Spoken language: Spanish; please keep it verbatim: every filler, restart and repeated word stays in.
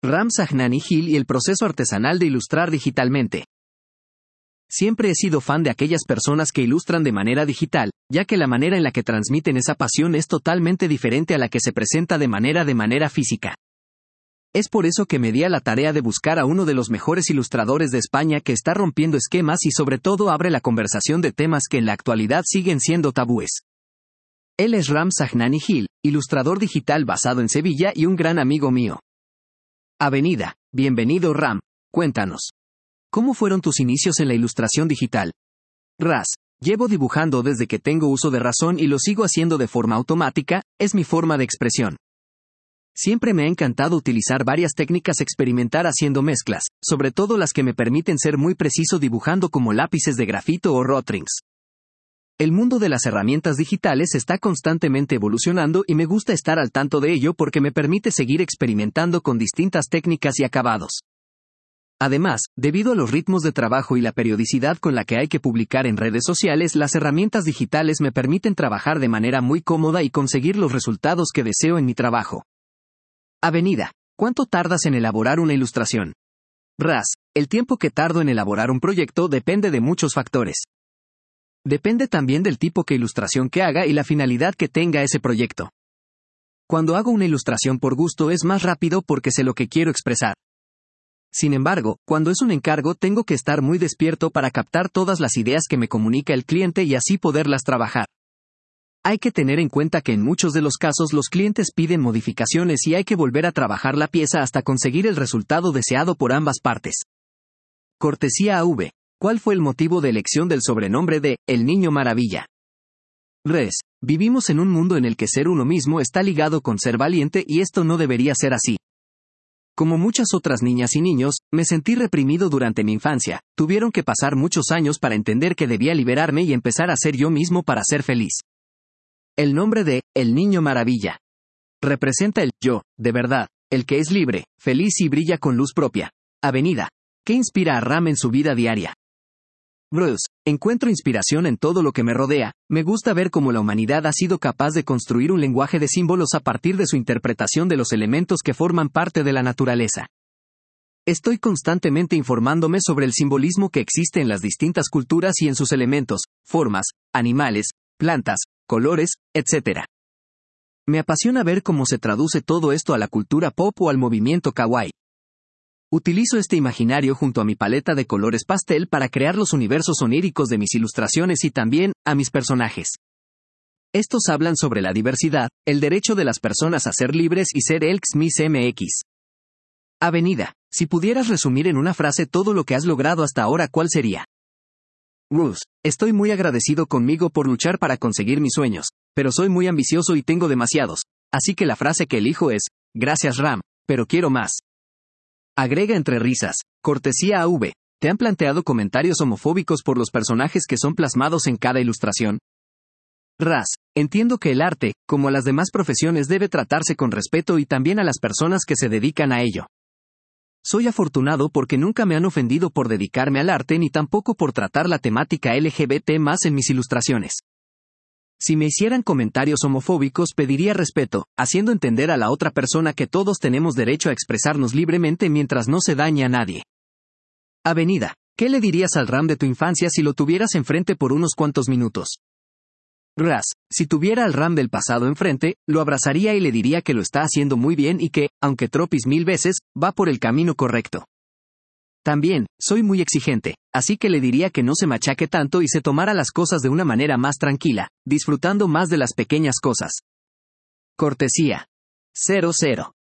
Ram Sahnani Hill y el proceso artesanal de ilustrar digitalmente. Siempre he sido fan de aquellas personas que ilustran de manera digital, ya que la manera en la que transmiten esa pasión es totalmente diferente a la que se presenta de manera de manera física. Es por eso que me di a la tarea de buscar a uno de los mejores ilustradores de España que está rompiendo esquemas y sobre todo abre la conversación de temas que en la actualidad siguen siendo tabúes. Él es Ram Sahnani Hill, ilustrador digital basado en Sevilla y un gran amigo mío. Avenida, bienvenido Ram, cuéntanos. ¿Cómo fueron tus inicios en la ilustración digital? Ras, llevo dibujando desde que tengo uso de razón y lo sigo haciendo de forma automática, es mi forma de expresión. Siempre me ha encantado utilizar varias técnicas, experimentar haciendo mezclas, sobre todo las que me permiten ser muy preciso dibujando como lápices de grafito o Rotrings. El mundo de las herramientas digitales está constantemente evolucionando y me gusta estar al tanto de ello porque me permite seguir experimentando con distintas técnicas y acabados. Además, debido a los ritmos de trabajo y la periodicidad con la que hay que publicar en redes sociales, las herramientas digitales me permiten trabajar de manera muy cómoda y conseguir los resultados que deseo en mi trabajo. Avenida, ¿cuánto tardas en elaborar una ilustración? Ras, el tiempo que tardo en elaborar un proyecto depende de muchos factores. Depende también del tipo de ilustración que haga y la finalidad que tenga ese proyecto. Cuando hago una ilustración por gusto es más rápido porque sé lo que quiero expresar. Sin embargo, cuando es un encargo tengo que estar muy despierto para captar todas las ideas que me comunica el cliente y así poderlas trabajar. Hay que tener en cuenta que en muchos de los casos los clientes piden modificaciones y hay que volver a trabajar la pieza hasta conseguir el resultado deseado por ambas partes. Cortesía A V. ¿Cuál fue el motivo de elección del sobrenombre de El Niño Maravilla? Res. Vivimos en un mundo en el que ser uno mismo está ligado con ser valiente y esto no debería ser así. Como muchas otras niñas y niños, me sentí reprimido durante mi infancia. Tuvieron que pasar muchos años para entender que debía liberarme y empezar a ser yo mismo para ser feliz. El nombre de El Niño Maravilla representa el yo, de verdad, el que es libre, feliz y brilla con luz propia. Avenida. ¿Qué inspira a Ram en su vida diaria? Bruce, encuentro inspiración en todo lo que me rodea. Me gusta ver cómo la humanidad ha sido capaz de construir un lenguaje de símbolos a partir de su interpretación de los elementos que forman parte de la naturaleza. Estoy constantemente informándome sobre el simbolismo que existe en las distintas culturas y en sus elementos, formas, animales, plantas, colores, etcétera. Me apasiona ver cómo se traduce todo esto a la cultura pop o al movimiento kawaii. Utilizo este imaginario junto a mi paleta de colores pastel para crear los universos oníricos de mis ilustraciones y también, a mis personajes. Estos hablan sobre la diversidad, el derecho de las personas a ser libres y ser elks mis mx. Avenida, si pudieras resumir en una frase todo lo que has logrado hasta ahora, ¿cuál sería? Ruth, estoy muy agradecido conmigo por luchar para conseguir mis sueños, pero soy muy ambicioso y tengo demasiados, así que la frase que elijo es, gracias Ram, pero quiero más. Agrega entre risas, cortesía A V, ¿te han planteado comentarios homofóbicos por los personajes que son plasmados en cada ilustración? Ras, entiendo que el arte, como las demás profesiones, debe tratarse con respeto y también a las personas que se dedican a ello. Soy afortunado porque nunca me han ofendido por dedicarme al arte ni tampoco por tratar la temática L G B T más en mis ilustraciones. Si me hicieran comentarios homofóbicos pediría respeto, haciendo entender a la otra persona que todos tenemos derecho a expresarnos libremente mientras no se dañe a nadie. Avenida, ¿qué le dirías al Ram de tu infancia si lo tuvieras enfrente por unos cuantos minutos? Ras, si tuviera al Ram del pasado enfrente, lo abrazaría y le diría que lo está haciendo muy bien y que, aunque tropis mil veces, va por el camino correcto. También, soy muy exigente, así que le diría que no se machaque tanto y se tomara las cosas de una manera más tranquila, disfrutando más de las pequeñas cosas. Cortesía. cero cero.